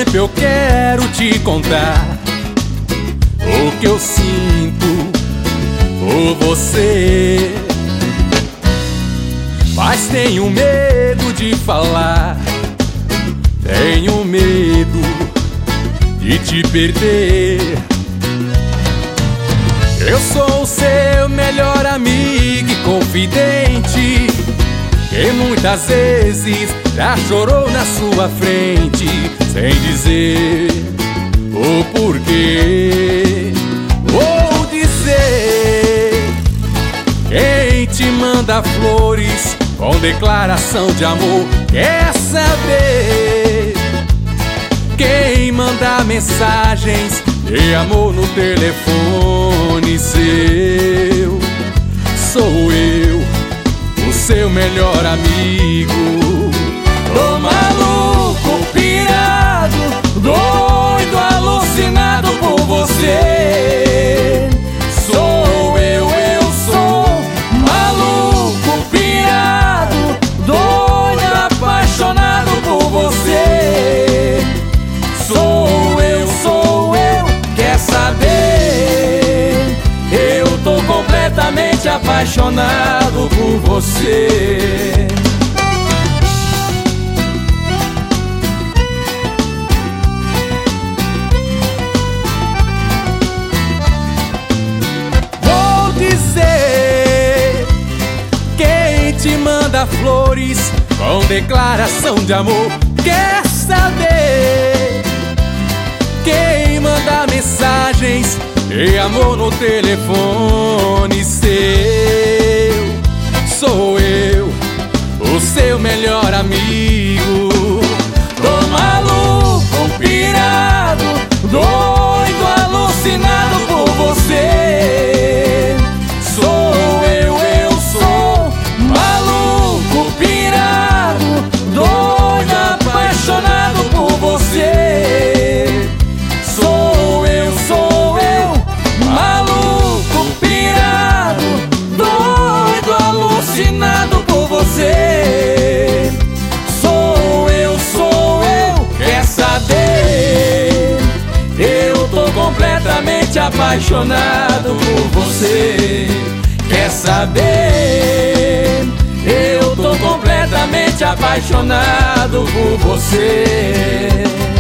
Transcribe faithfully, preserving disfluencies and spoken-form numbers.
tempo eu quero te contar o que eu sinto por você, mas tenho medo de falar, tenho medo de te perder. Eu sou o seu melhor amigo e confidente, que muitas vezes já chorou na sua frente, sem dizer o porquê. Vou dizer: quem te manda flores com declaração de amor quer saber. Quem manda mensagens de amor no telefone seu sou eu, o seu melhor amigo. Tô maluco, pirado, doido, alucinado por você. Sou eu, eu sou maluco, pirado, doido, apaixonado por você. Sou eu, sou eu, quer saber? Eu tô completamente apaixonado por você. Vou dizer: quem te manda flores com declaração de amor quer saber. Quem manda mensagens de amor no telefone seu sou eu, o seu melhor amigo. Tô maluco, pirado, doido, alucinado por você. Sou eu, eu sou maluco, pirado, doido, apaixonado por você. Sou eu, sou eu, maluco, pirado, doido, alucinado por você. Sou eu, sou eu, quer saber? Eu tô completamente apaixonado por você. Quer saber? Eu tô completamente apaixonado por você.